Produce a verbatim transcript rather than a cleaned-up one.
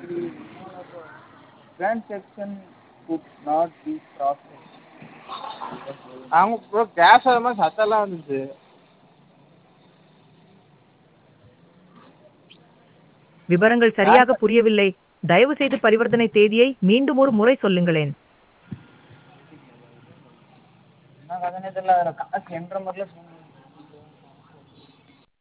Transaction could not be processed. அவங்க process ஆகிற மாதிரி சத்தம்லாம் வந்துச்சு. விவரங்கள் சரியாக புரியவில்லை. தயவு செய்து பரிவர்த்தனை தேதியை மீண்டும் ஒரு முறை சொல்லுங்களேன். என்ன கதனே தெரியல, அதில் காசு என்ற மாதிரிலாம் சொன்னீங்க.